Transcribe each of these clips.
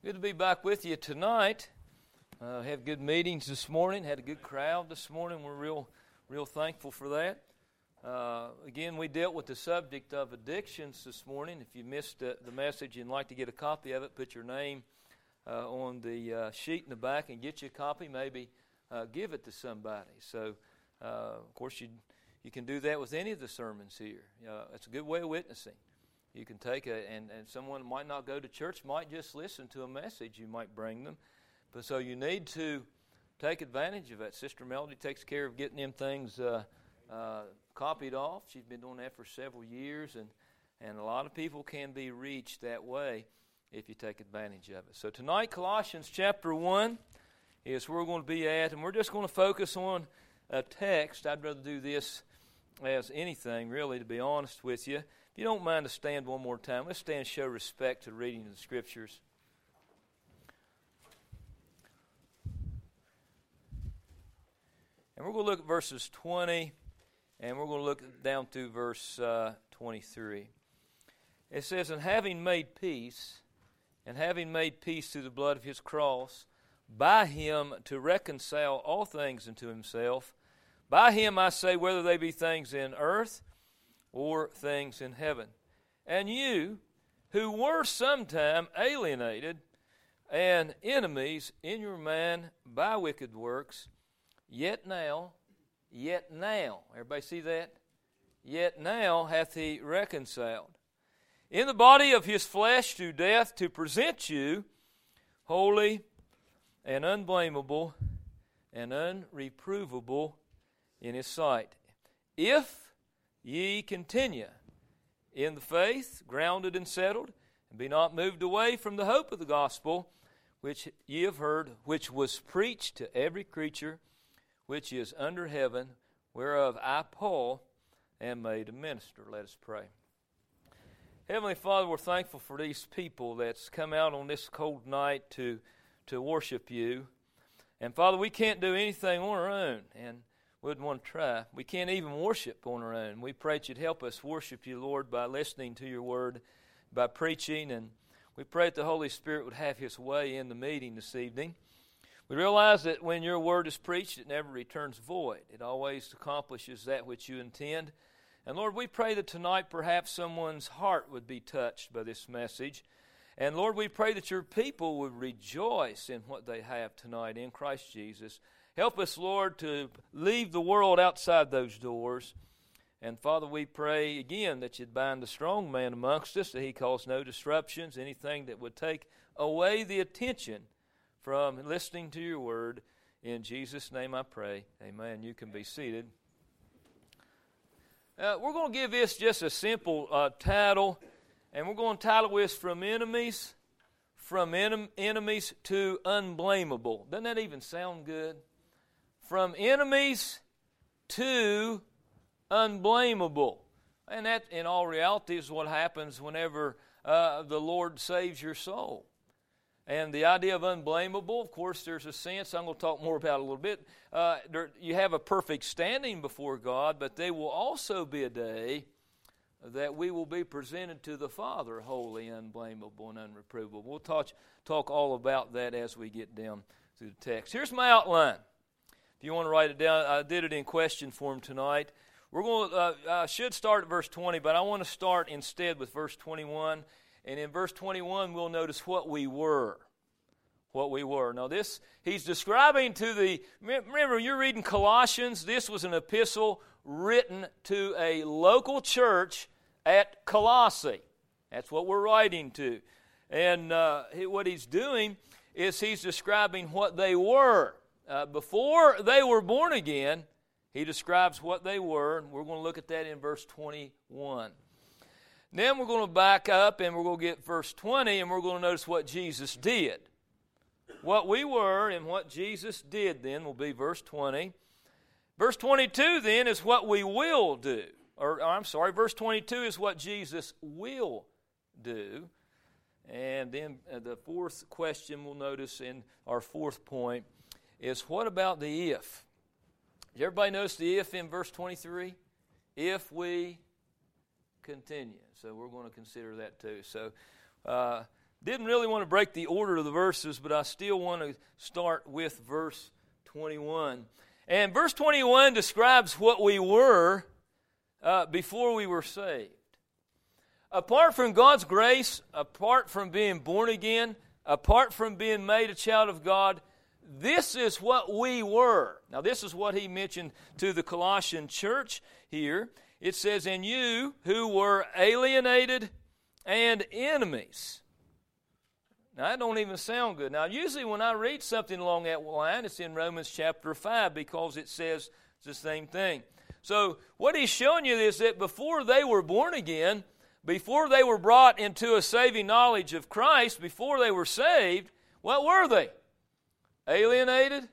Good to be back with you tonight. Had good meetings this morning. Had a good crowd this morning. We're real thankful for that. Again, we dealt with the subject of addictions this morning. If you missed the message and like to get a copy of it, put your name on the sheet in the back and get you a copy. Maybe give it to somebody. So, of course, you can do that with any of the sermons here. It's a good way of witnessing. You can take and someone might not go to church, might just listen to a message you might bring them. But so you need to take advantage of that. Sister Melody takes care of getting them things copied off. She's been doing that for several years, and a lot of people can be reached that way if you take advantage of it. So tonight, Colossians chapter 1 is where we're going to be at, and we're just going to focus on a text. I'd rather do this as anything, really, to be honest with you. If you don't mind to stand one more time, let's stand and show respect to the reading of the Scriptures. And we're going to look at verses 20, and we're going to look down through verse 23. It says, And having made peace through the blood of his cross, by him to reconcile all things unto himself, by him I say, whether they be things in earth or things in heaven. And you, who were sometime alienated and enemies in your mind by wicked works, yet now, everybody see that? Yet now hath he reconciled in the body of his flesh through death, to present you holy and unblameable and unreprovable in his sight. If ye continue in the faith, grounded and settled, and be not moved away from the hope of the gospel, which ye have heard, which was preached to every creature which is under heaven, whereof I, Paul, am made a minister. Let us pray. Heavenly Father, we're thankful for these people that's come out on this cold night to worship you. And Father, we can't do anything on our own, and wouldn't want to try. We can't even worship on our own. We pray that you'd help us worship you, Lord, by listening to your word, by preaching, and we pray that the Holy Spirit would have his way in the meeting this evening. We realize that when your word is preached, it never returns void. It always accomplishes that which you intend. And Lord, we pray that tonight perhaps someone's heart would be touched by this message. And Lord, we pray that your people would rejoice in what they have tonight in Christ Jesus. Help us, Lord, to leave the world outside those doors. And Father, we pray again that you'd bind the strong man amongst us, that he cause no disruptions, anything that would take away the attention from listening to your word. In Jesus' name I pray. Amen. You can be seated. We're going to give this just a simple title, and we're going to title this From Enemies to Unblameable. Doesn't that even sound good? From enemies to unblameable. And that, in all reality, is what happens whenever the Lord saves your soul. And the idea of unblameable, of course, there's a sense, I'm going to talk more about it a little bit. You have a perfect standing before God, but there will also be a day that we will be presented to the Father, holy, unblameable, and unreprovable. We'll talk all about that as we get down through the text. Here's my outline. If you want to write it down, I did it in question form tonight. We're going to I should start at verse 20, but I want to start instead with verse 21. And in verse 21, we'll notice what we were. What we were. Now this, he's describing to the, remember you're reading Colossians. This was an epistle written to a local church at Colossae. That's what we're writing to. And what he's doing is he's describing what they were. Before they were born again, he describes what they were, and we're going to look at that in verse 21. Then we're going to back up, and we're going to get verse 20, and we're going to notice what Jesus did. What we were and what Jesus did then will be verse 20. Verse 22 then is what we will do. Verse 22 is what Jesus will do. And then the fourth question we'll notice in our fourth point is what about the if? Did everybody notice the if in verse 23? If we continue. So we're going to consider that too. So Didn't really want to break the order of the verses, but I still want to start with verse 21. And verse 21 describes what we were before we were saved. Apart from God's grace, apart from being born again, apart from being made a child of God, this is what we were. Now, this is what he mentioned to the Colossian church here. It says, "And you who were alienated and enemies." Now, that don't even sound good. Now, usually when I read something along that line, it's in Romans chapter 5 because it says the same thing. So, what he's showing you is that before they were born again, before they were brought into a saving knowledge of Christ, before they were saved, what were they? Alienated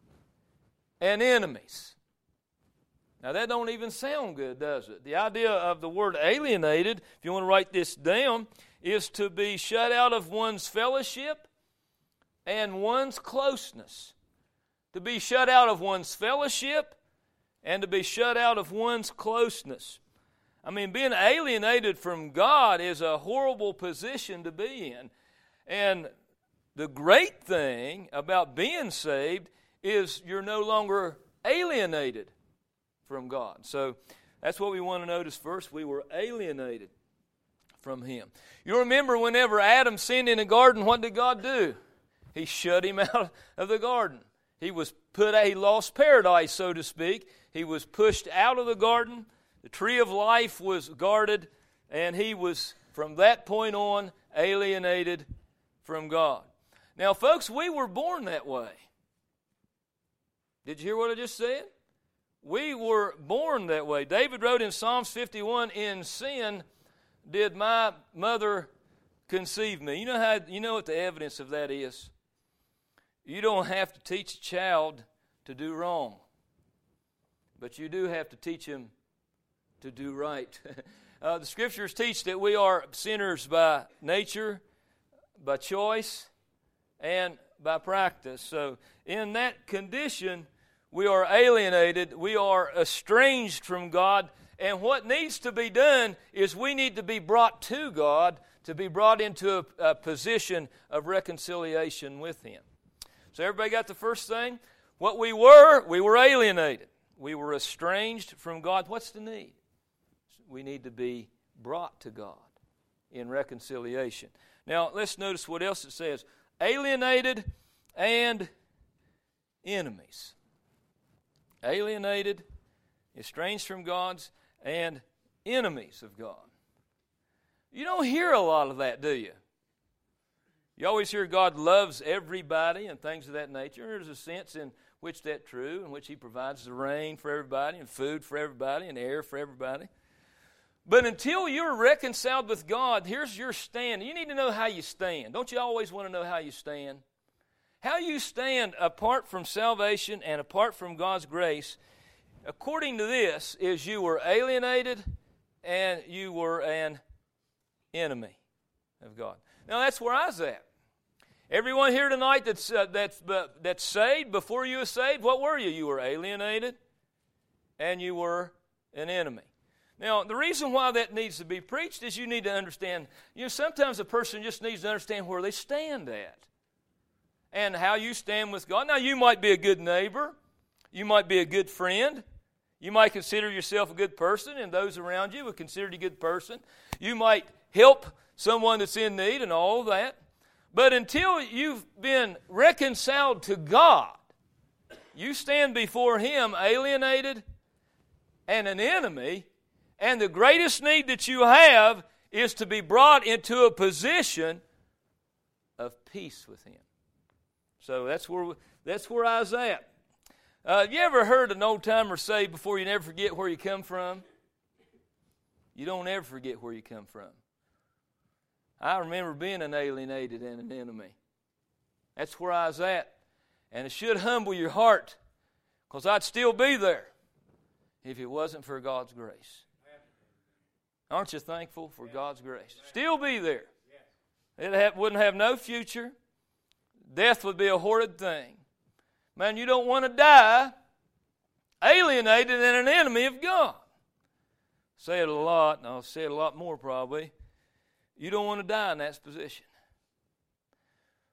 and enemies. Now that don't even sound good, does it? The idea of the word alienated, if you want to write this down, is to be shut out of one's fellowship and one's closeness. To be shut out of one's fellowship and to be shut out of one's closeness. I mean, being alienated from God is a horrible position to be in. And the great thing about being saved is you're no longer alienated from God. So that's what we want to notice first. We were alienated from Him. You remember whenever Adam sinned in the garden, what did God do? He shut him out of the garden. He lost paradise, so to speak. He was pushed out of the garden. The tree of life was guarded, and he was, from that point on, alienated from God. Now, folks, we were born that way. Did you hear what I just said? We were born that way. David wrote in Psalms 51, "In sin did my mother conceive me." You know what the evidence of that is? You don't have to teach a child to do wrong, but you do have to teach him to do right. The Scriptures teach that we are sinners by nature, by choice, and by practice. So in that condition, we are alienated, we are estranged from God, and what needs to be done is we need to be brought to God, to be brought into a position of reconciliation with Him. So everybody got the first thing? What we were alienated. We were estranged from God. What's the need? We need to be brought to God in reconciliation. Now, let's notice what else it says. Alienated and enemies. Alienated, estranged from God's, and enemies of God. You don't hear a lot of that, do you? You always hear God loves everybody and things of that nature. There's a sense in which that's true, in which He provides the rain for everybody and food for everybody and air for everybody. But until you're reconciled with God, here's your stand. You need to know how you stand. Don't you always want to know how you stand? How you stand apart from salvation and apart from God's grace, according to this, is you were alienated and you were an enemy of God. Now that's where I was at. Everyone here tonight that's saved, before you were saved, what were you? You were alienated and you were an enemy. Now, the reason why that needs to be preached is you need to understand, sometimes a person just needs to understand where they stand at and how you stand with God. Now, you might be a good neighbor. You might be a good friend. You might consider yourself a good person, and those around you would consider you a good person. You might help someone that's in need and all of that. But until you've been reconciled to God, you stand before Him alienated and an enemy. And the greatest need that you have is to be brought into a position of peace with Him. So that's where I was at. You ever heard an old-timer say before, you never forget where you come from? You don't ever forget where you come from. I remember being an alienated and an enemy. That's where I was at. And it should humble your heart, because I'd still be there if it wasn't for God's grace. Aren't you thankful for God's grace? Still be there. It wouldn't have no future. Death would be a horrid thing. Man, you don't want to die alienated and an enemy of God. Say it a lot, and I'll say it a lot more probably. You don't want to die in that position.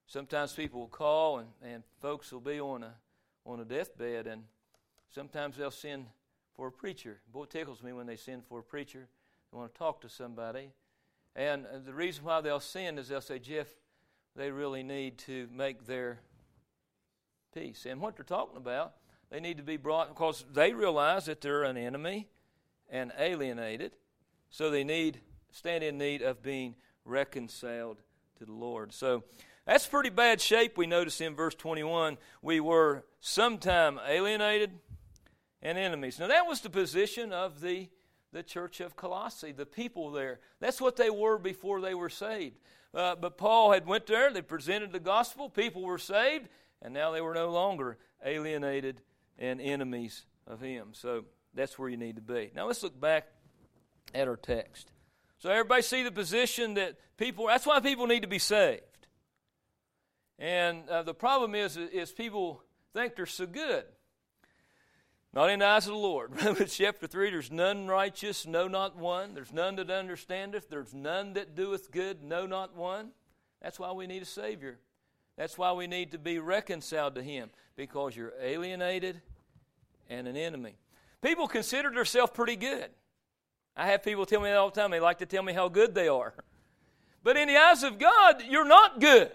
Sometimes people will call and folks will be on a deathbed, and sometimes they'll send for a preacher. Boy, it tickles me when they send for a preacher. They want to talk to somebody. And the reason why they'll send is they'll say, Jeff, they really need to make their peace. And what they're talking about, they need to be brought, because they realize that they're an enemy and alienated, so they stand in need of being reconciled to the Lord. So that's pretty bad shape. We notice in verse 21, we were sometime alienated and enemies. Now that was the position of the church of Colossae, the people there. That's what they were before they were saved. But Paul had went there, they presented the gospel, people were saved, and now they were no longer alienated and enemies of him. So that's where you need to be. Now let's look back at our text. So everybody see the position that that's why people need to be saved. And the problem is people think they're so good. Not in the eyes of the Lord. Romans chapter 3, there's none righteous, no, not one. There's none that understandeth. There's none that doeth good, no, not one. That's why we need a Savior. That's why we need to be reconciled to Him, because you're alienated and an enemy. People consider themselves pretty good. I have people tell me that all the time. They like to tell me how good they are. But in the eyes of God, you're not good.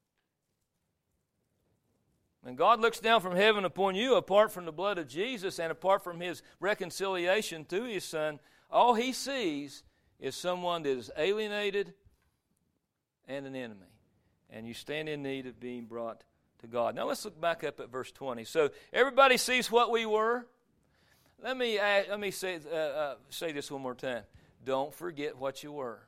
When God looks down from heaven upon you, apart from the blood of Jesus and apart from His reconciliation to His Son, all He sees is someone that is alienated and an enemy. And you stand in need of being brought to God. Now let's look back up at verse 20. So everybody sees what we were. Let me say this one more time. Don't forget what you were.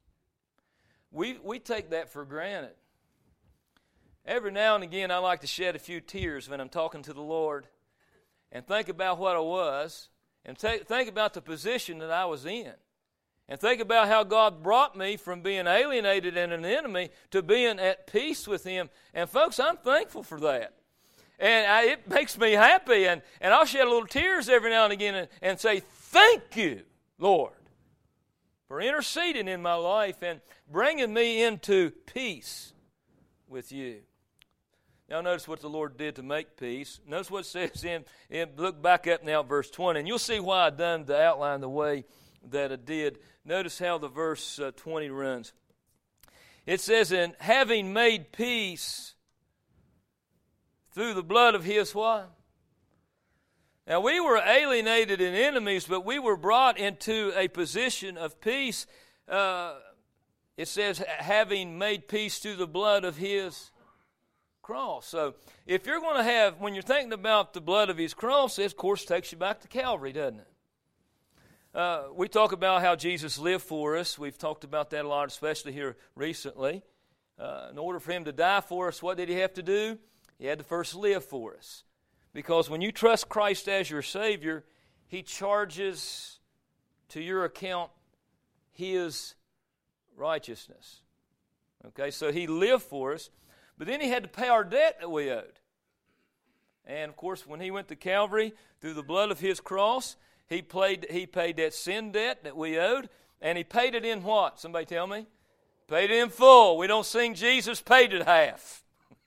We take that for granted. Every now and again, I like to shed a few tears when I'm talking to the Lord and think about what I was and think about the position that I was in and think about how God brought me from being alienated and an enemy to being at peace with Him. And folks, I'm thankful for that. And it makes me happy. And I'll shed a little tears every now and again and say, thank you, Lord, for interceding in my life and bringing me into peace with you. Now notice what the Lord did to make peace. Notice what it says look back up now at verse 20, and you'll see why I done the outline the way that I did. Notice how the verse 20 runs. It says, and having made peace through the blood of His what? Now we were alienated and enemies, but we were brought into a position of peace. It says, having made peace through the blood of His cross. So if you're going to have, when you're thinking about the blood of His cross, it of course takes you back to Calvary, doesn't it? We talk about how Jesus lived for us. We've talked about that a lot, especially here recently. In order for Him to die for us, what did He have to do? He had to first live for us. Because when you trust Christ as your Savior, He charges to your account His righteousness. Okay, so He lived for us. But then He had to pay our debt that we owed. And, of course, when He went to Calvary, through the blood of His cross, He paid that sin debt that we owed. And He paid it in what? Somebody tell me. Paid it in full. We don't sing Jesus paid it half.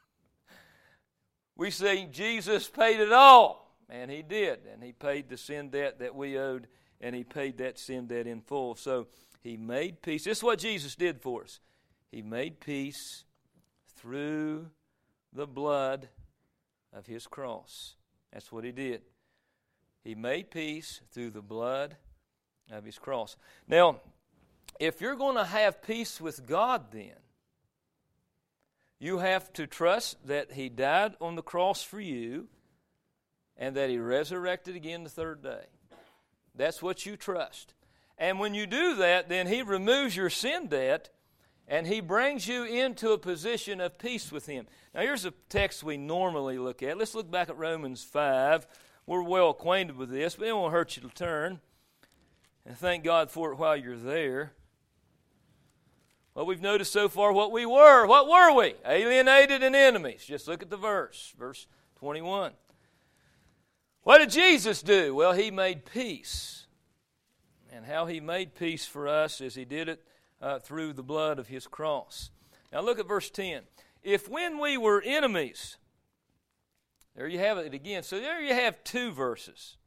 We sing Jesus paid it all. And He did. And He paid the sin debt that we owed. And He paid that sin debt in full. So He made peace. This is what Jesus did for us. He made peace through the blood of His cross. That's what He did. He made peace through the blood of His cross. Now, if you're going to have peace with God then, you have to trust that He died on the cross for you and that He resurrected again the third day. That's what you trust. And when you do that, then He removes your sin debt and He brings you into a position of peace with Him. Now here's a text we normally look at. Let's look back at Romans 5. We're well acquainted with this, but it won't hurt you to turn. And thank God for it while you're there. Well, we've noticed so far what we were. What were we? Alienated and enemies. Just look at the verse 21. What did Jesus do? Well, He made peace. And how He made peace for us is He did it through the blood of His cross. Now look at verse 10. if when we were enemies, there you have it again. So there you have two verses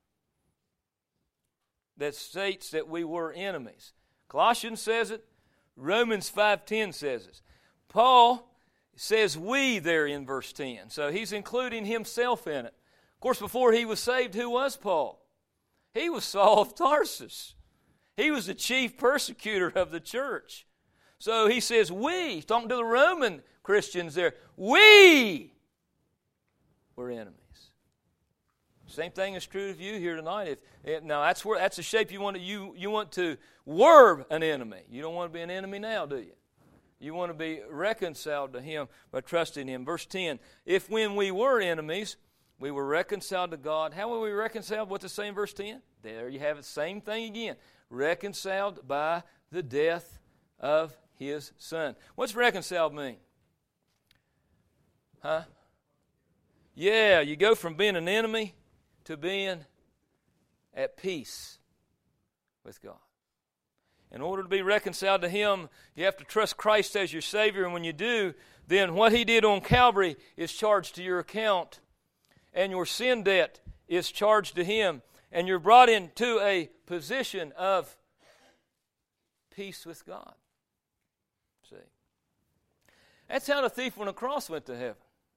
that states that we were enemies. Colossians says it. Romans 5:10 says it. Paul says we there in verse 10. So he's including himself in it. Of course, before he was saved, who was Paul? He was Saul of Tarsus. He was the chief persecutor of the church. So he says we, he's talking to the Roman Christians there, we were enemies. Same thing is true of you here tonight. Now that's the shape you want to you want to were an enemy. You don't want to be an enemy now, do you? You want to be reconciled to Him by trusting Him. Verse 10, if when we were enemies, we were reconciled to God. How were we reconciled? What's the same verse 10? There you have it, same thing again. Reconciled by the death of His Son. What's reconciled mean? Huh? Yeah, you go from being an enemy to being at peace with God. In order to be reconciled to Him, you have to trust Christ as your Savior. And when you do, then what He did on Calvary is charged to your account. And your sin debt is charged to Him. And you're brought into a position of peace with God. See? That's how the thief on the cross went to heaven.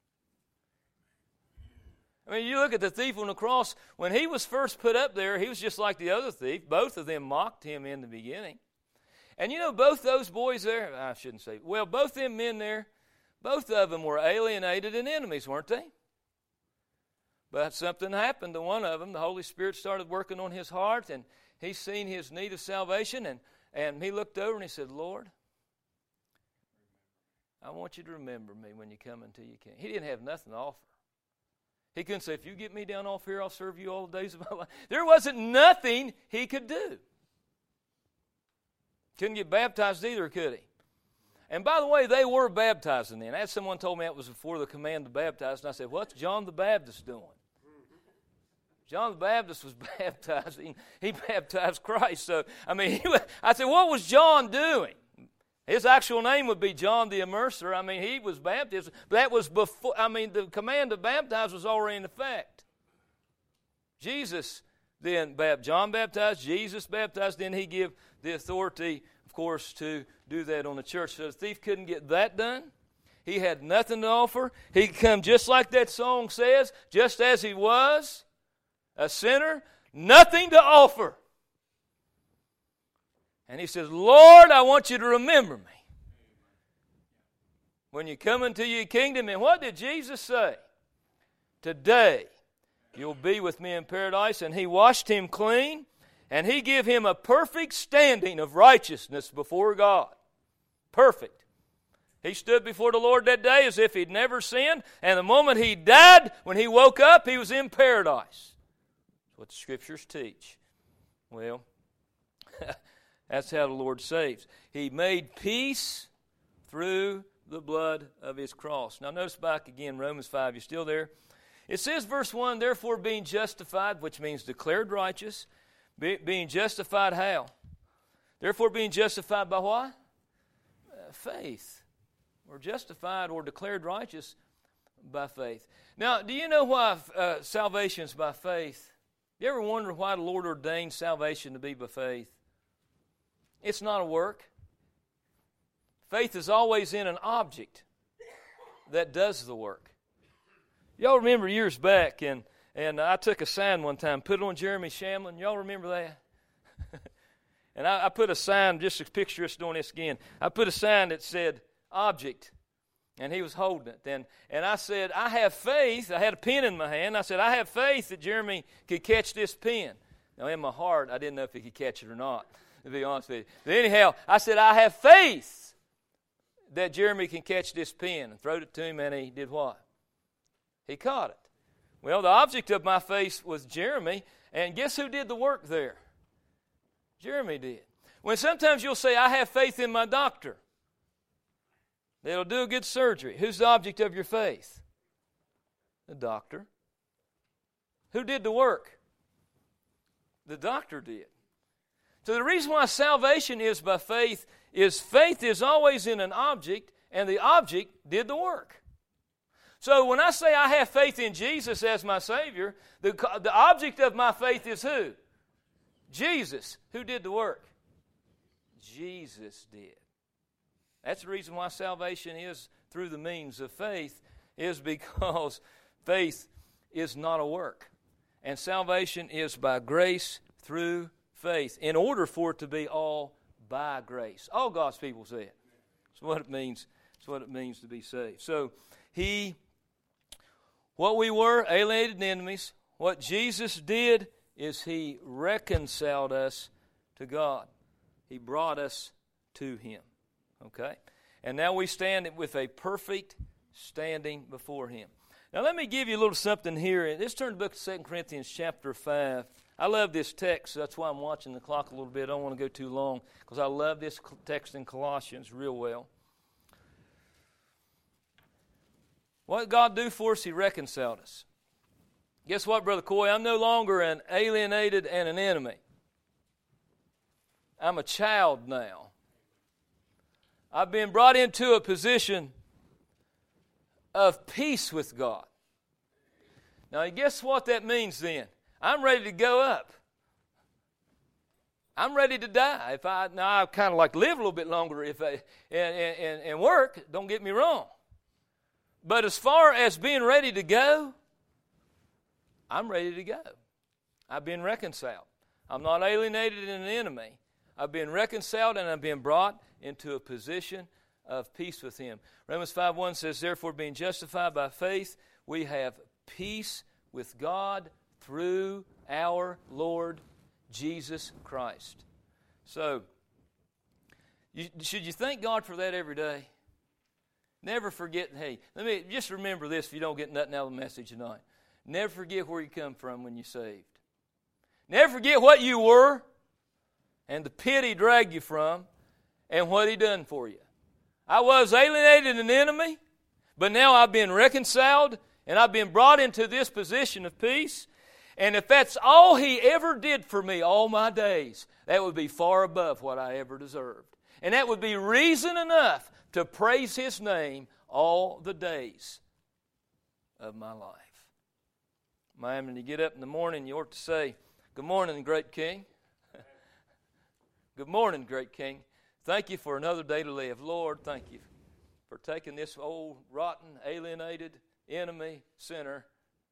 I mean, you look at the thief on the cross, when he was first put up there, he was just like the other thief. Both of them mocked him in the beginning. And you know, both those boys there, I shouldn't say, well, both them men there, both of them were alienated and enemies, weren't they? But something happened to one of them. The Holy Spirit started working on his heart, and he seen his need of salvation, and he looked over and he said, Lord, I want you to remember me when you come into your kingdom. He didn't have nothing to offer. He couldn't say, if you get me down off here, I'll serve you all the days of my life. There wasn't nothing he could do. Couldn't get baptized either, could he? And by the way, they were baptizing then. As someone told me that was before the command to baptize, and I said, what's John the Baptist doing? John the Baptist was baptizing. He baptized Christ. So, I mean, I said, what was John doing? His actual name would be John the Immerser. I mean, he was baptized. But that was before, I mean, the command to baptize was already in effect. Jesus then, John baptized, Jesus baptized, then he gave the authority, of course, to do that on the church. So the thief couldn't get that done. He had nothing to offer. He could come just like that song says, just as he was, a sinner, nothing to offer. And he says, Lord, I want you to remember me when you come into your kingdom. And what did Jesus say? Today you'll be with me in paradise. And he washed him clean, and he gave him a perfect standing of righteousness before God. Perfect. He stood before the Lord that day as if he'd never sinned, and the moment he died, when he woke up, he was in paradise. That's what the Scriptures teach. Well, that's how the Lord saves. He made peace through the blood of His cross. Now notice back again, Romans 5. You still there? It says, verse 1, therefore being justified, which means declared righteous. Being justified how? Therefore being justified by what? Faith. We're justified or declared righteous by faith. Now, do you know why salvation is by faith? You ever wonder why the Lord ordained salvation to be by faith? It's not a work. Faith is always in an object that does the work. Y'all remember years back, and I took a sign one time, put it on Jeremy Shamlin. Y'all remember that? And I put a sign, just to picture us doing this again. I put a sign that said, object, and he was holding it. And I said, I have faith. I had a pen in my hand. I said, I have faith that Jeremy could catch this pen. Now, in my heart, I didn't know if he could catch it or not, to be honest with you. But anyhow, I said, I have faith that Jeremy can catch this pen. And throwed it to him, and he did what? He caught it. Well, the object of my faith was Jeremy, and guess who did the work there? Jeremy did. When sometimes you'll say, I have faith in my doctor. They'll do a good surgery. Who's the object of your faith? The doctor. Who did the work? The doctor did. So the reason why salvation is by faith is always in an object, and the object did the work. So when I say I have faith in Jesus as my Savior, the object of my faith is who? Jesus. Who did the work? Jesus did. That's the reason why salvation is through the means of faith, is because faith is not a work. And salvation is by grace through faith, in order for it to be all by grace. All God's people say it. That's what it means. That's what it means to be saved. So, what we were, alienated enemies, what Jesus did is He reconciled us to God. He brought us to Him. Okay? And now we stand with a perfect standing before Him. Now let me give you a little something here. Let's turn to the book of 2 Corinthians chapter 5. I love this text. That's why I'm watching the clock a little bit. I don't want to go too long because I love this text in Colossians real well. What did God do for us? He reconciled us. Guess what, Brother Coy? I'm no longer an alienated and an enemy. I'm a child now. I've been brought into a position of peace with God. Now, guess what that means then? I'm ready to go up. I'm ready to die. I kind of like to live a little bit longer and work, don't get me wrong. But as far as being ready to go, I'm ready to go. I've been reconciled. I'm not alienated and an enemy. I've been reconciled and I've been brought into a position of peace with Him. Romans 5:1 says, therefore, being justified by faith, we have peace with God through our Lord Jesus Christ. So, should you thank God for that every day? Never forget, hey, let me just remember this if you don't get nothing out of the message tonight. Never forget where you come from when you're saved. Never forget what you were and the pit He dragged you from and what He done for you. I was alienated and an enemy, but now I've been reconciled and I've been brought into this position of peace. And if that's all He ever did for me all my days, that would be far above what I ever deserved. And that would be reason enough to praise His name all the days of my life. Man, when you get up in the morning, you ought to say, good morning, great King. Good morning, great King. Thank you for another day to live. Lord, thank you for taking this old, rotten, alienated, enemy, sinner,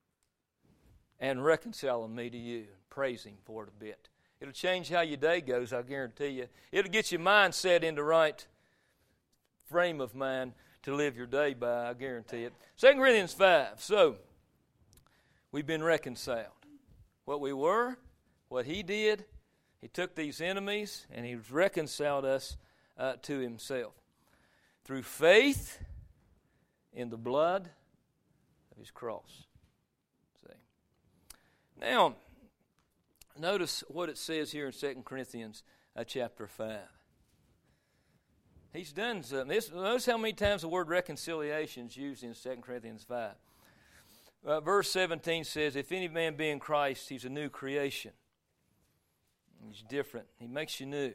and reconciling me to you. Praise Him for it a bit. It'll change how your day goes, I guarantee you. It'll get your mindset in the right frame of mind to live your day by, I guarantee it. 2 Corinthians 5. So, we've been reconciled. What we were, what He did, He took these enemies and He reconciled us to Himself. Through faith in the blood of His cross. See? Now, notice what it says here in 2 Corinthians chapter 5. He's done something. Notice how many times the word reconciliation is used in 2 Corinthians 5. Verse 17 says, if any man be in Christ, he's a new creation. He's different. He makes you new.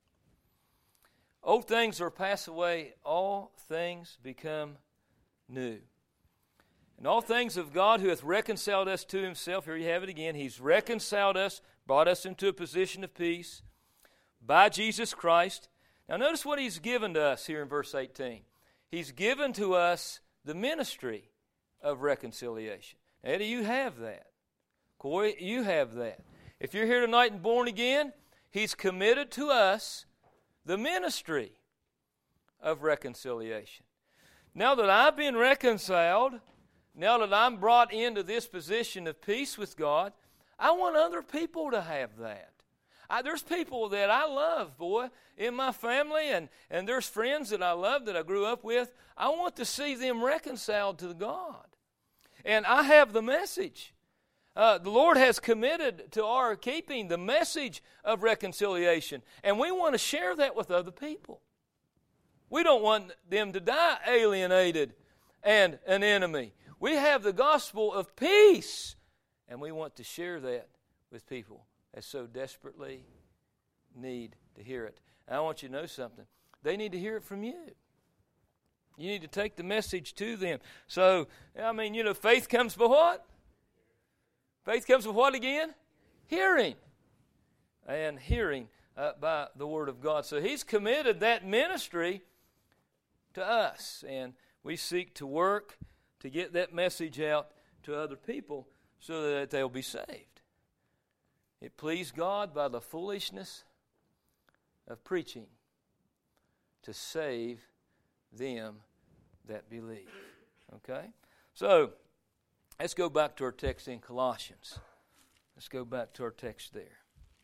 Old things are passed away. All things become new. And all things of God who hath reconciled us to Himself. Here you have it again. He's reconciled us, brought us into a position of peace by Jesus Christ. Now notice what He's given to us here in verse 18. He's given to us the ministry of reconciliation. Eddie, you have that. Coy, you have that. If you're here tonight and born again, He's committed to us the ministry of reconciliation. Now that I've been reconciled, now that I'm brought into this position of peace with God, I want other people to have that. There's people that I love, boy, in my family, and there's friends that I love that I grew up with. I want to see them reconciled to God. And I have the message. The Lord has committed to our keeping the message of reconciliation, and we want to share that with other people. We don't want them to die alienated and an enemy. We have the gospel of peace, and we want to share that with people that so desperately need to hear it. And I want you to know something. They need to hear it from you. You need to take the message to them. So, faith comes by what? Faith comes by what again? Hearing. And hearing by the Word of God. So He's committed that ministry to us. And we seek to work to get that message out to other people so that they'll be saved. It pleased God by the foolishness of preaching to save them that believe. Okay? So, let's go back to our text in Colossians. Let's go back to our text there.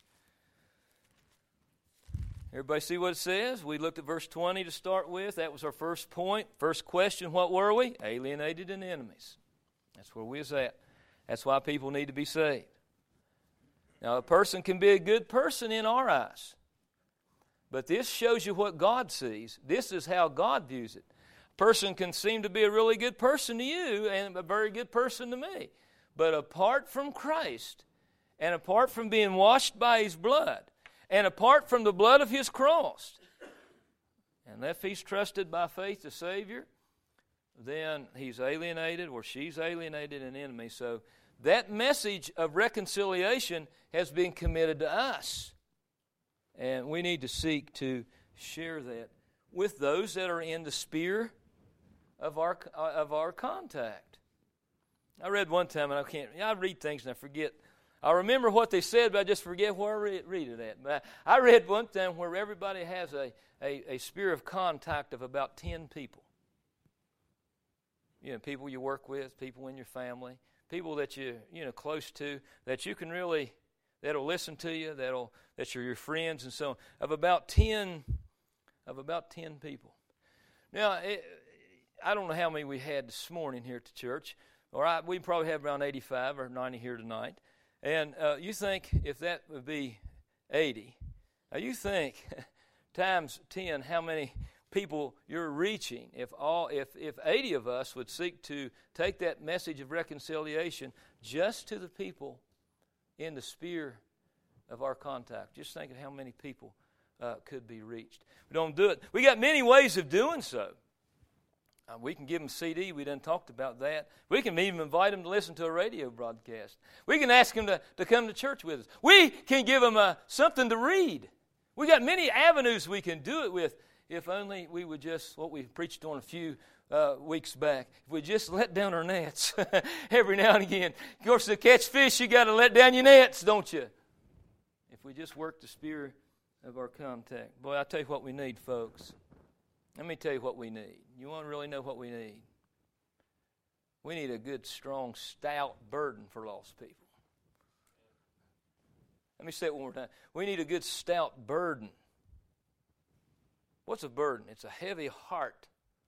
Everybody see what it says? We looked at verse 20 to start with. That was our first point. First question, what were we? Alienated and enemies. That's where we was at. That's why people need to be saved. Now, a person can be a good person in our eyes. But this shows you what God sees. This is how God views it. A person can seem to be a really good person to you and a very good person to me. But apart from Christ, and apart from being washed by His blood, and apart from the blood of His cross, and if he's trusted by faith the Savior, then he's alienated or she's alienated an enemy. So that message of reconciliation has been committed to us. And we need to seek to share that with those that are in the sphere of our contact. I read one time, and I read things and I forget. I remember what they said, but I just forget where I read it at. But I read one time where everybody has a sphere of contact of about 10 people. You know, people you work with, people in your family, people that you're close to, that you can really, that'll listen to you, that are your friends and so on, of about 10 people. Now, I don't know how many we had this morning here at the church. We probably have around 85 or 90 here tonight. And you think if that would be 80, now you think times 10 how many people you're reaching if 80 of us would seek to take that message of reconciliation just to the people in the sphere of our contact. Just think of how many people could be reached. We don't do it. We got many ways of doing so. We can give them a CD. We done talked about that. We can even invite them to listen to a radio broadcast. We can ask them to come to church with us. We can give them something to read. We got many avenues we can do it with if only we would just, what we preached on a few weeks back, if we just let down our nets every now and again. Of course, to catch fish, you got to let down your nets, don't you? If we just work the sphere of our contact. Boy, I tell you what we need, folks. Let me tell you what we need. You want to really know what we need? We need a good, strong, stout burden for lost people. Let me say it one more time. We need a good, stout burden. What's a burden? It's a heavy heart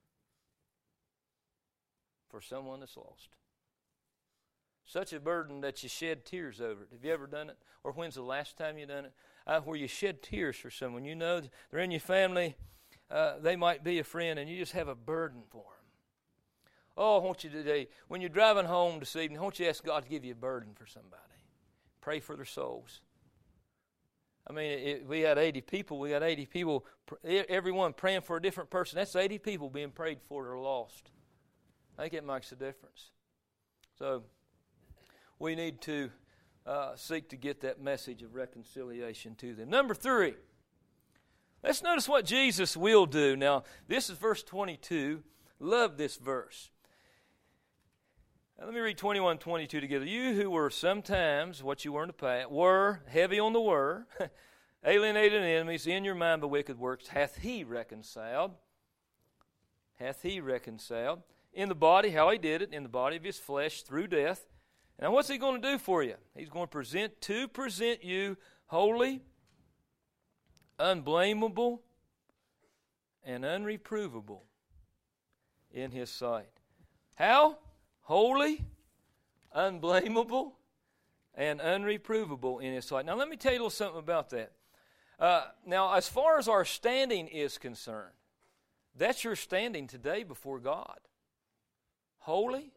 for someone that's lost. Such a burden that you shed tears over it. Have you ever done it? Or when's the last time you done it? Where you shed tears for someone. You know they're in your family. They might be a friend, and you just have a burden for them. Oh, I want you today, when you're driving home this evening, I want you to ask God to give you a burden for somebody. Pray for their souls. I mean, we had 80 people. We got 80 people, everyone praying for a different person. That's 80 people being prayed for that are lost. I think it makes a difference. So, we need to seek to get that message of reconciliation to them. Number 3. Let's notice what Jesus will do. Now, this is verse 22. Love this verse. Now, let me read 21 and 22 together. You who were sometimes, what you were in the past, were, heavy on the were, alienated and enemies in your mind by wicked works, hath He reconciled. Hath He reconciled. In the body, how He did it, in the body of His flesh through death. Now, what's He going to do for you? He's going to present you holy, unblameable, and unreprovable in His sight. How? Holy, unblameable, and unreprovable in His sight. Now, let me tell you a little something about that. Now, as far as our standing is concerned, that's your standing today before God. Holy,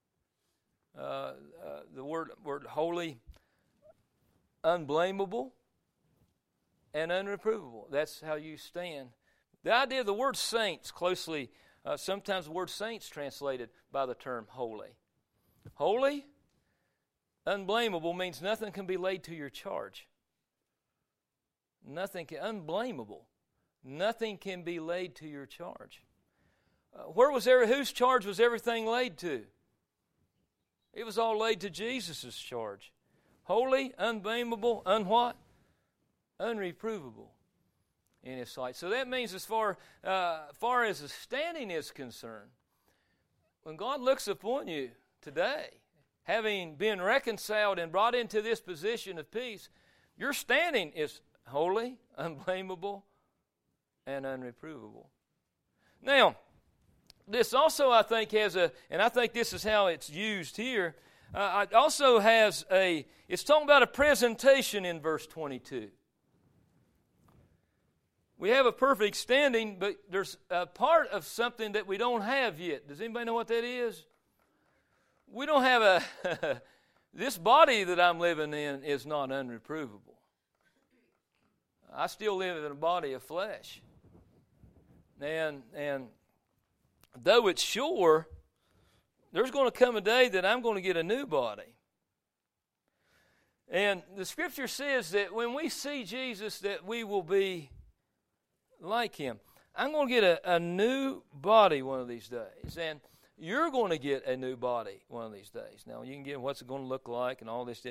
the word holy, unblameable, and unreprovable. That's how you stand. The idea of the word saints closely Sometimes the word saints translated by the term holy. Holy, unblameable means nothing can be laid to your charge. Unblameable. Nothing can be laid to your charge. Whose charge was everything laid to? It was all laid to Jesus' charge. Holy, unblameable, unreprovable in His sight. So that means as far as the standing is concerned, when God looks upon you today, having been reconciled and brought into this position of peace, your standing is holy, unblameable, and unreprovable. Now, this also, I think, and I think this is how it's used here, it also has it's talking about a presentation in verse 22. We have a perfect standing, but there's a part of something that we don't have yet. Does anybody know what that is? We don't have this body that I'm living in is not unreprovable. I still live in a body of flesh. And though it's sure, there's going to come a day that I'm going to get a new body. And the Scripture says that when we see Jesus, that we will be like Him. I'm going to get a new body one of these days. And you're going to get a new body one of these days. Now, you can get what's it going to look like and all this.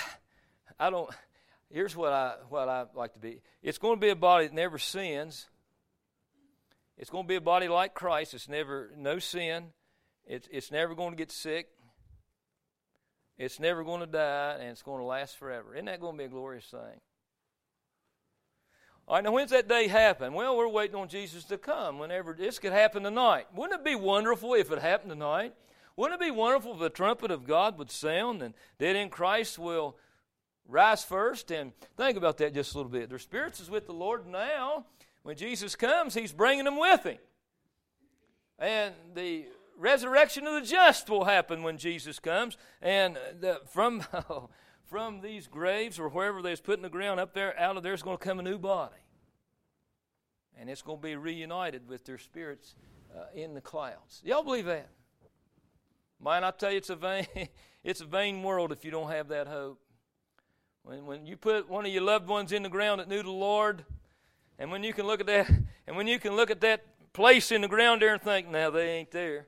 Here's what I like to be. It's going to be a body that never sins. It's going to be a body like Christ. It's no sin. It's never going to get sick. It's never going to die, and it's going to last forever. Isn't that going to be a glorious thing? All right, now when's that day happen? Well, we're waiting on Jesus to come. Whenever this could happen tonight. Wouldn't it be wonderful if it happened tonight? Wouldn't it be wonderful if the trumpet of God would sound and dead in Christ will rise first? And think about that just a little bit. Their spirits is with the Lord now. When Jesus comes, He's bringing them with Him. And the resurrection of the just will happen when Jesus comes. And from these graves or wherever they was put in the ground up there, out of there is going to come a new body. And it's going to be reunited with their spirits in the clouds. Y'all believe that? Might I tell you it's a vain world if you don't have that hope. When you put one of your loved ones in the ground that knew the Lord, and when you can look at that, place in the ground there and think, now they ain't there.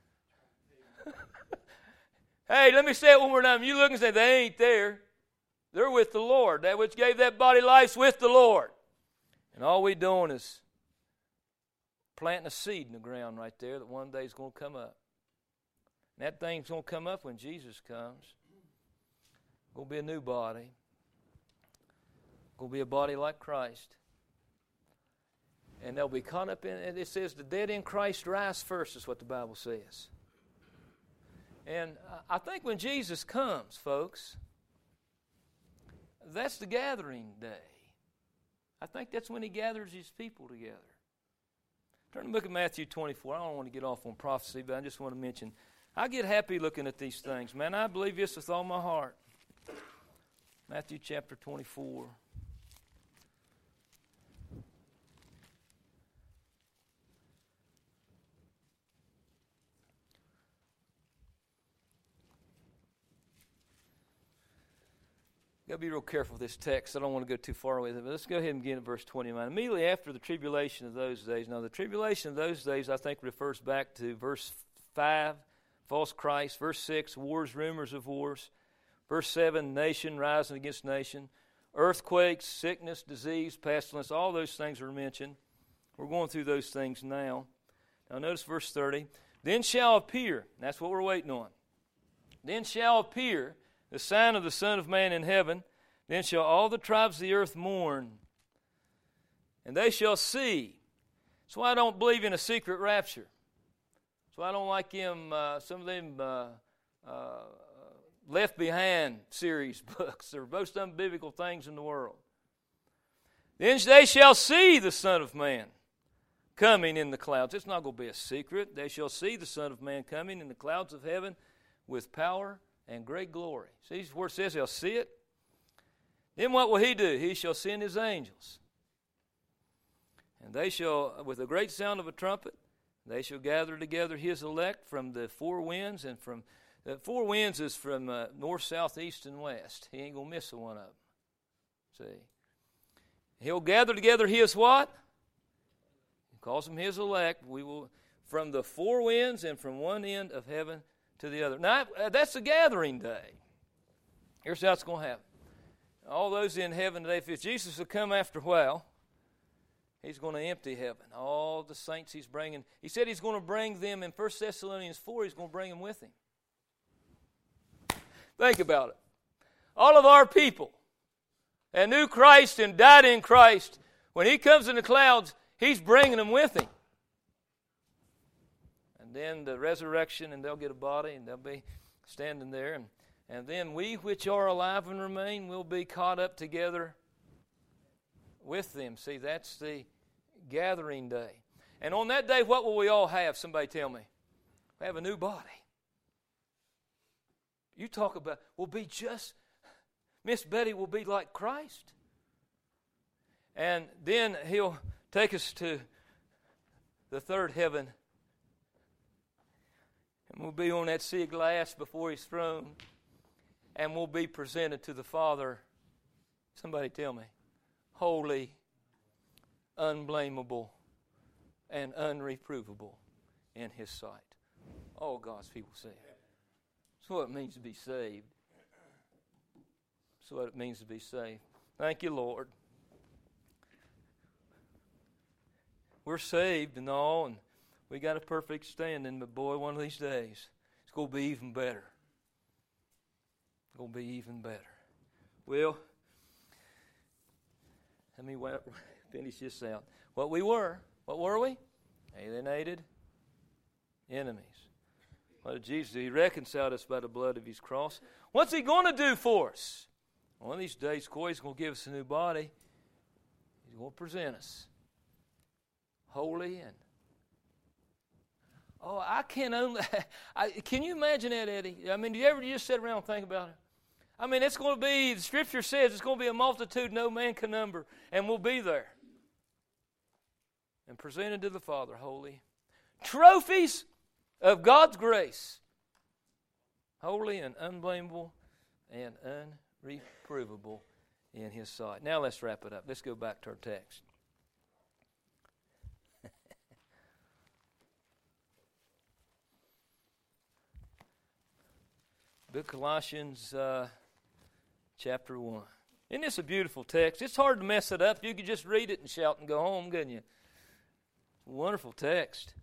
Hey, let me say it one more time. You look and say, they ain't there. They're with the Lord. That which gave that body life's with the Lord. And all we doing is planting a seed in the ground right there that one day is going to come up. And that thing's going to come up when Jesus comes. It's going to be a new body. It's going to be a body like Christ. And they'll be caught up in it. It says the dead in Christ rise first is what the Bible says. And I think when Jesus comes, folks, that's the gathering day. I think that's when He gathers His people together. Turn to the book of Matthew 24. I don't want to get off on prophecy, but I just want to mention, I get happy looking at these things. Man, I believe this with all my heart. Matthew chapter 24. Got to be real careful with this text. I don't want to go too far with it, but let's go ahead and begin at verse 29. Immediately after the tribulation of those days. Now, the tribulation of those days, I think, refers back to verse 5, false Christ. Verse 6, wars, rumors of wars. Verse 7, nation rising against nation. Earthquakes, sickness, disease, pestilence, all those things are mentioned. We're going through those things now. Now, notice verse 30. Then shall appear, that's what we're waiting on. Then shall appear the sign of the Son of Man in heaven. Then shall all the tribes of the earth mourn, and they shall see. That's why I don't believe in a secret rapture. That's why I don't like some of them Left Behind series books. They're most unbiblical things in the world. Then they shall see the Son of Man coming in the clouds. It's not going to be a secret. They shall see the Son of Man coming in the clouds of heaven with power and great glory. See where it says they'll see it? Then what will He do? He shall send His angels. And they shall, with a great sound of a trumpet, They shall gather together his elect from the four winds, and from the four winds is from north, south, east, and west. He ain't going to miss one of them. See? He'll gather together his what? He calls them his elect. We will, from the four winds and from one end of heaven to the other. Now, that's the gathering day. Here's how it's going to happen. All those in heaven today, if Jesus will come after a while, he's going to empty heaven. All the saints he's bringing. He said he's going to bring them in 1 Thessalonians 4, he's going to bring them with him. Think about it. All of our people that knew Christ and died in Christ, when he comes in the clouds, he's bringing them with him. And then the resurrection, and they'll get a body, and they'll be standing there. And then we which are alive and remain will be caught up together with them. See, that's the gathering day. And on that day, what will we all have? Somebody tell me. We have a new body. You talk about, we'll be just, Miss Betty will be like Christ. And then he'll take us to the third heaven. And we'll be on that sea of glass before his throne. And we'll be presented to the Father. Somebody tell me. Holy, unblameable, and unreprovable in his sight. All God's people say it. That's what it means to be saved. That's what it means to be saved. Thank you, Lord. We're saved and all, and we got a perfect standing, but boy, one of these days, it's going to be even better. It's going to be even better. Well, let me finish this out. What were we? Alienated enemies. What did Jesus do? He reconciled us by the blood of his cross. What's he going to do for us? One of these days, Corey's going to give us a new body. He's going to present us holy and I can only. Can you imagine that, Eddie? I mean, do you ever just sit around and think about it? I mean, it's going to be. The Scripture says it's going to be a multitude no man can number, and we'll be there and presented to the Father holy trophies of God's grace, holy and unblameable and unreprovable in his sight. Now let's wrap it up. Let's go back to our text. Book of Colossians chapter 1. Isn't this a beautiful text? It's hard to mess it up. You could just read it and shout and go home, couldn't you? Wonderful text.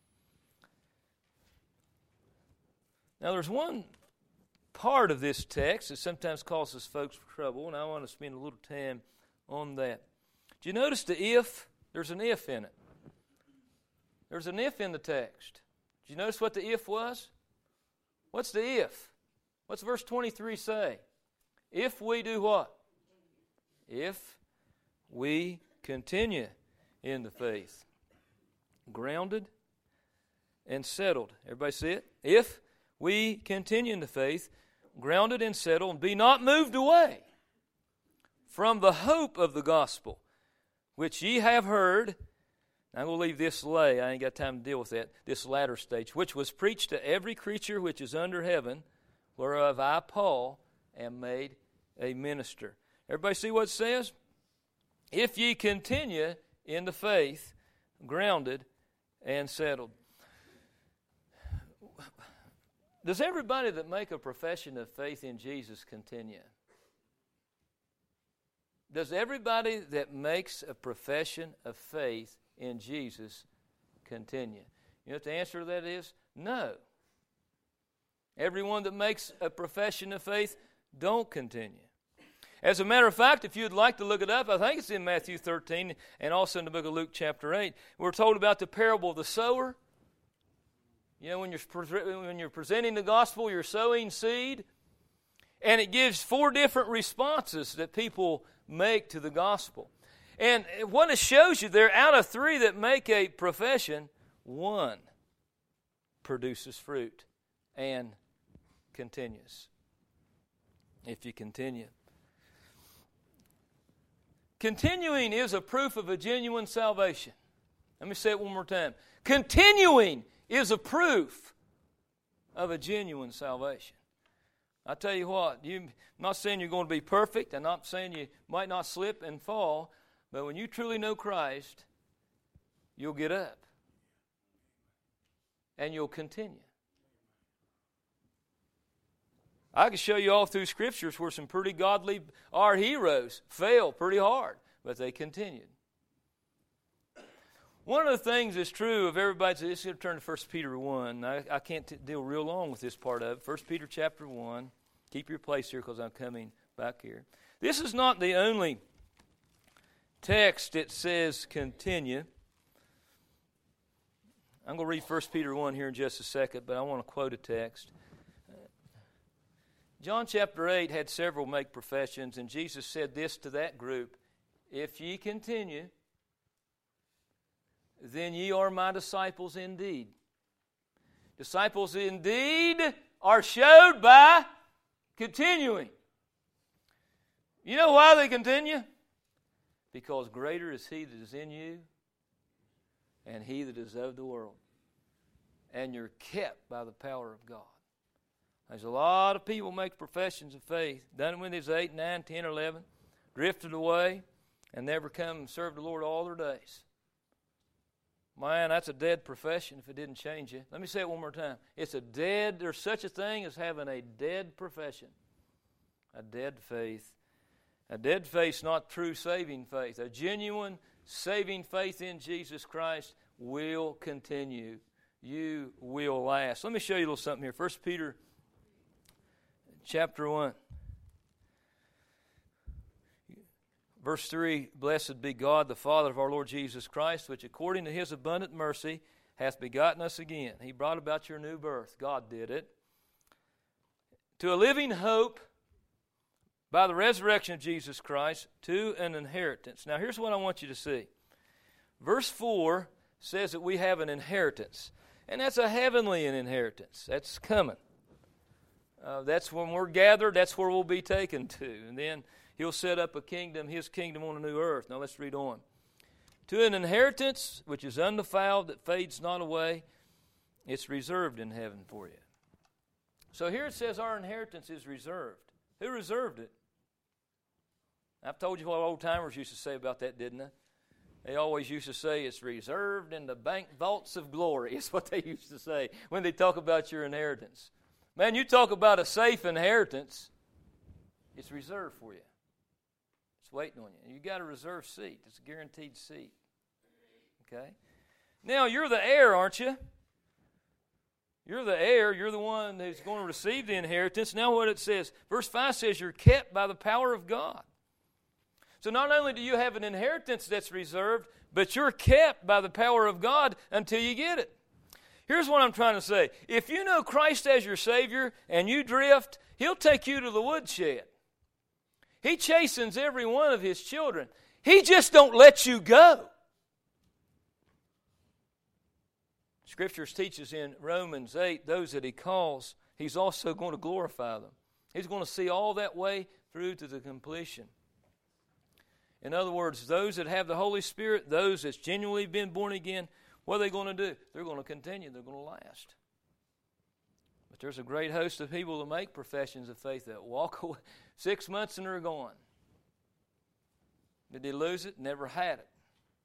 Now, there's one part of this text that sometimes causes folks trouble, and I want to spend a little time on that. Do you notice the if? There's an if in it. There's an if in the text. Did you notice what the if was? What's the if? What's verse 23 say? If we do what? If we continue in the faith. Grounded and settled. Everybody see it? If we continue in the faith, grounded and settled, and be not moved away from the hope of the gospel, which ye have heard. I'm going to leave this lay. I ain't got time to deal with that. This latter stage, which was preached to every creature which is under heaven, whereof I, Paul, am made a minister. Everybody see what it says? If ye continue in the faith, grounded and settled. Does everybody that make a profession of faith in Jesus continue? Does everybody that makes a profession of faith in Jesus continue? You know what the answer to that is? No. Everyone that makes a profession of faith don't continue. As a matter of fact, if you'd like to look it up, I think it's in Matthew 13 and also in the book of Luke chapter 8. We're told about the parable of the sower. You know, when you're presenting the gospel, you're sowing seed. And it gives 4 different responses that people make to the gospel. And what it shows you there, out of 3 that make a profession, 1 produces fruit and continues. If you continue. Continuing is a proof of a genuine salvation. Let me say it one more time. Continuing is a proof of a genuine salvation. I tell you what, I'm not saying you're going to be perfect. I'm not saying you might not slip and fall. But when you truly know Christ, you'll get up. And you'll continue. I can show you all through Scriptures where some pretty godly, our heroes, failed pretty hard, but they continued. One of the things that's true of everybody, let's turn to 1 Peter 1. I can't deal real long with this part of it. 1 Peter chapter 1. Keep your place here because I'm coming back here. This is not the only text that says continue. I'm going to read 1 Peter 1 here in just a second, but I want to quote a text. John chapter 8 had several make professions, and Jesus said this to that group, "If ye continue, then ye are my disciples indeed." Disciples indeed are showed by continuing. You know why they continue? Because greater is He that is in you and he that is of the world. And you're kept by the power of God. There's a lot of people make professions of faith, done it when they was 8, 9, 10, or 11, drifted away, and never come and served the Lord all their days. Man, that's a dead profession if it didn't change you. Let me say it one more time. There's such a thing as having a dead profession. A dead faith. A dead faith is not true saving faith. A genuine saving faith in Jesus Christ will continue. You will last. Let me show you a little something here. 1 Peter chapter 1. Verse 3, "Blessed be God, the Father of our Lord Jesus Christ, which according to His abundant mercy hath begotten us again." He brought about your new birth. God did it. "To a living hope by the resurrection of Jesus Christ, to an inheritance." Now here's what I want you to see. Verse 4 says that we have an inheritance. And that's a heavenly inheritance. That's coming. That's when we're gathered. That's where we'll be taken to. And then He'll set up a kingdom, His kingdom on a new earth. Now let's read on. "To an inheritance which is undefiled, that fades not away, it's reserved in heaven for you." So here it says our inheritance is reserved. Who reserved it? I've told you what old-timers used to say about that, didn't I? They always used to say it's reserved in the bank vaults of glory. It's what they used to say when they talk about your inheritance. Man, you talk about a safe inheritance, it's reserved for you. It's waiting on you. You got a reserved seat. It's a guaranteed seat. Okay? Now, you're the heir, aren't you? You're the heir. You're the one who's going to receive the inheritance. Now what it says, verse 5 says you're kept by the power of God. So not only do you have an inheritance that's reserved, but you're kept by the power of God until you get it. Here's what I'm trying to say. If you know Christ as your Savior and you drift, He'll take you to the woodshed. He chastens every one of His children. He just don't let you go. Scriptures teaches in Romans 8, those that He calls, He's also going to glorify them. He's going to see all that way through to the completion. In other words, those that have the Holy Spirit, those that's genuinely been born again, what are they going to do? They're going to continue. They're going to last. But there's a great host of people that make professions of faith that walk away 6 months and they're gone. Did they lose it? Never had it.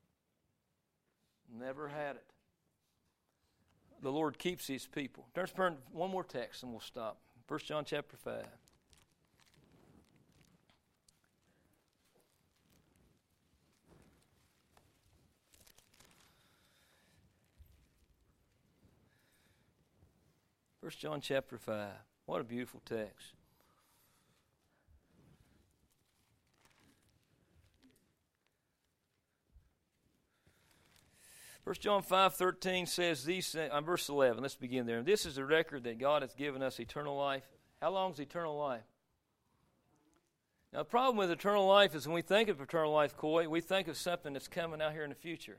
Never had it. The Lord keeps His people. Turn one more text and we'll stop. 1 John chapter 5. First John chapter 5. What a beautiful text. 1 John 5:13 says these things, verse 11, let's begin there. This is the record that God has given us eternal life. How long is eternal life? Now the problem with eternal life is when we think of eternal life, Coy, we think of something that's coming out here in the future.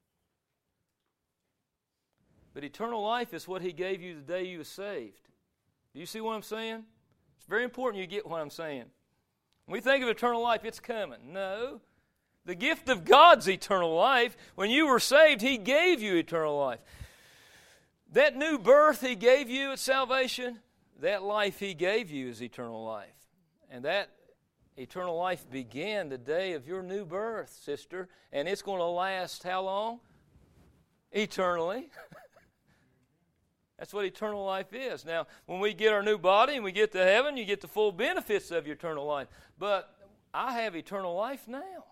But eternal life is what He gave you the day you were saved. Do you see what I'm saying? It's very important you get what I'm saying. When we think of eternal life, it's coming. No. The gift of God's eternal life. When you were saved, He gave you eternal life. That new birth He gave you at salvation, that life He gave you is eternal life. And that eternal life began the day of your new birth, sister. And it's going to last how long? Eternally. That's what eternal life is. Now, when we get our new body and we get to heaven, you get the full benefits of your eternal life. But I have eternal life now.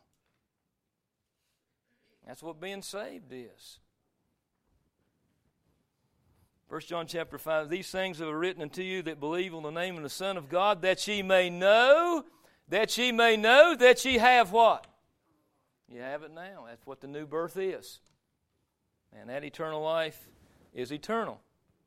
That's what being saved is. 1 John chapter 5, these things have I written unto you that believe on the name of the Son of God, that ye may know that ye have what? You have it now. That's what the new birth is. And that eternal life is eternal.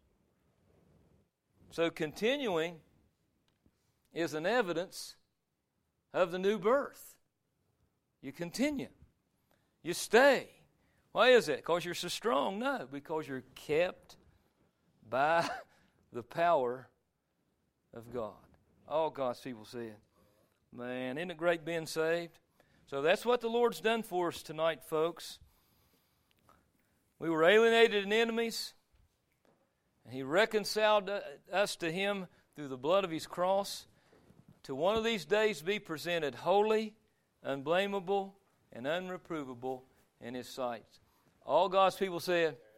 So continuing is an evidence of the new birth. You continue. You stay. Why is that? Because you're so strong? No, because you're kept by the power of God. All God's people said. Man, isn't it great being saved? So that's what the Lord's done for us tonight, folks. We were alienated and enemies. And He reconciled us to Him through the blood of His cross. To one of these days be presented holy, unblameable, and unreprovable in His sight. All God's people said,